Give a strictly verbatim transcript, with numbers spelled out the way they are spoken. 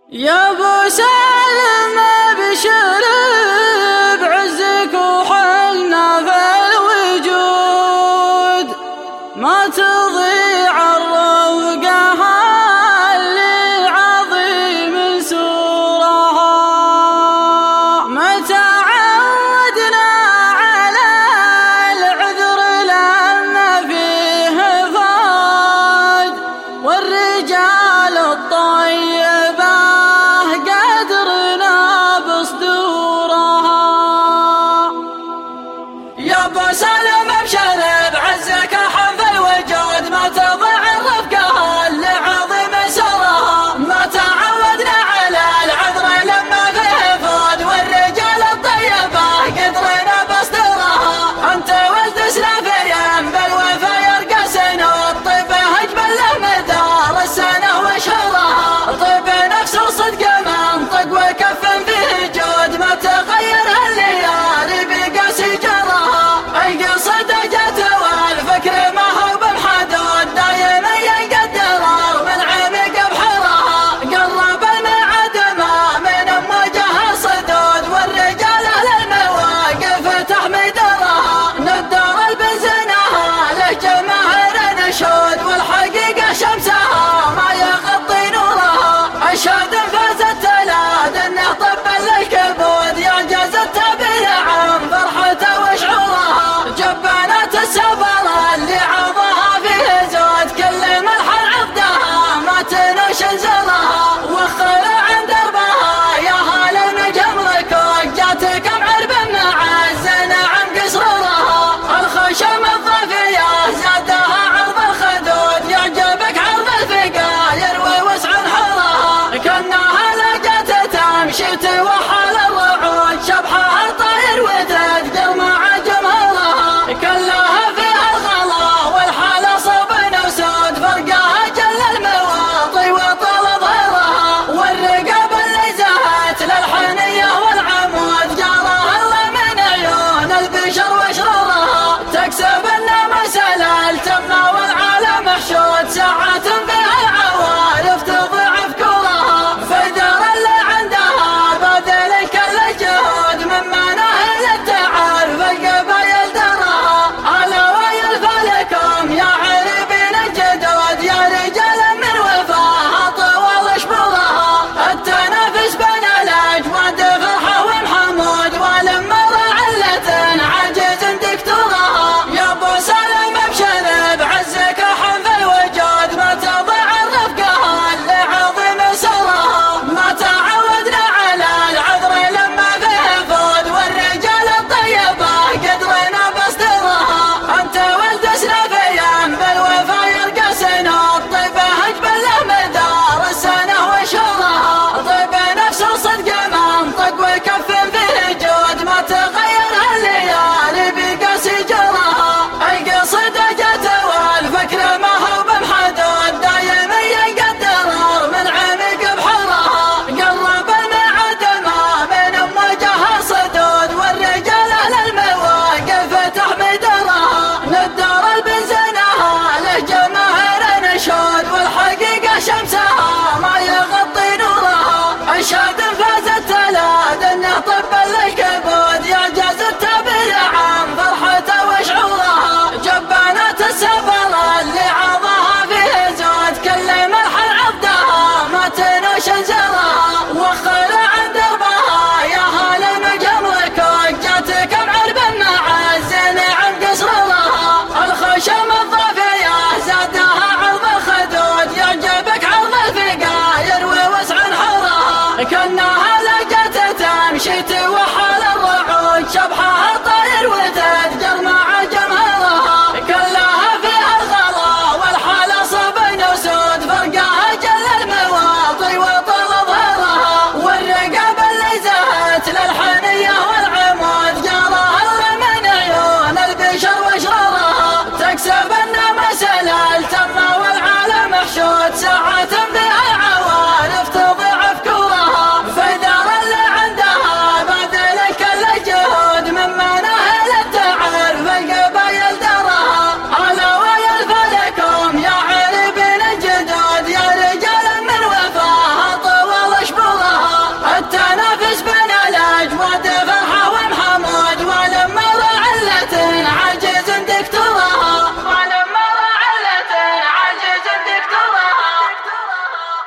يا ابو سالم ابشر بعزك وحلنا في الوجود، ما تضيع الروقة اللي عظيم سورها. متى عودنا على العذر لما فيه فاد، والرجال الطيبة يا ابو سالم ابشر بعزك حب الوجود، ما تضيع الرفقة اللي عظيم سرها. ما تعودنا على العذر لما فيه فود، والرجال الطيبة قدرنا بصدرها. انت ولد سلافيا بالوفا يرقى سنود، طيب هجبل له مدار السنة وشهرها. طيب نفس وصدق منطق وكف فيه جود، ما تغير الليالي بقاس جرها. القصد جت والفكر ما هو بمحدود، دايما يقدر من عمق بحرها. قرب المعد ما من امواجه صدود، والرجال للمواقف تحمي درها. ندر البنزنها له جماهير نشود، والحقيقة شمسها ما يغطي نورها. اشهد فاز التلاد انه طب للكبود، يعجز التابع عن فرحته وشعورها. جبانات السفر اللي عظها فيه زود، كل مرحل عقدها ما تنوش نزلها. وخر عن دربها يا هالم جمرك، وجاتكم عرب مع الزنعم قصرها. الخشم الضافية زادها عرض الخدود، يعجبك عرض الفقاير ووسع حرها. كأنها لقت تمشي توحل الرعود، شبحها طاير وتقدر مع جمهورها. كلها فيها الغلا والحالة صوب وسود، فرقها جل المواطي وطال ظهرها. والرقاب اللي زهت للحنية والعمود، جارها الله من عيون البشر وشرورها. تكسب النام سلال تمنى والعالم محشود، ساعات فيها العوارف تضعف كورها. فدار اللي عندها باذل كل الجهود، مما نهل التعارف القبايل درها. على ويل فلكم يا عربين الجدود، يا رجال من وفاها طوال شبورها. التنافس بين الاجواد فرحة ومحمود، ولما علة عاجز دكتورها. يا ابو سالم ابشر بعزك حب الوجود، ما تضيع الرفقة اللي عظيم سرها. ما تعودنا على العذر لما فيه فود، والرجال الطيبة قدرنا بصدرها. انت ولد سلافيا بالوفا يرقى سنود، طيب هجبل له مدار السنة وشهرها. طيب نفس وصدق منطق وكف فيه جود، ما تغير الليالي بقاس جرها. القصد جت والفكر ما هو بمحدود، دايما يقدر من عمق بحرها. قرب المعد ما من امواجه صدود، والرجال للمواقف تحمي درها. ندر البنزنها له جماهير نشود، والحقيقة شمسها ما يغطي نورها. اشهد فاز التلاد انه طب للكبود، يعجز التابع عن فرحته وشعورها. جبانات السفر اللي عظها فيه زود، كل مرحل عقدها ما تنوش نزلها. وخر عن دربها يا هالم جمرك، وجاتكم عرب مع الزنعم قصرها. الخشم الضافية زادها عرض الخدود، يعجبك عرض الفقاير ووسع حرها. كأنها لقت تمشي توحل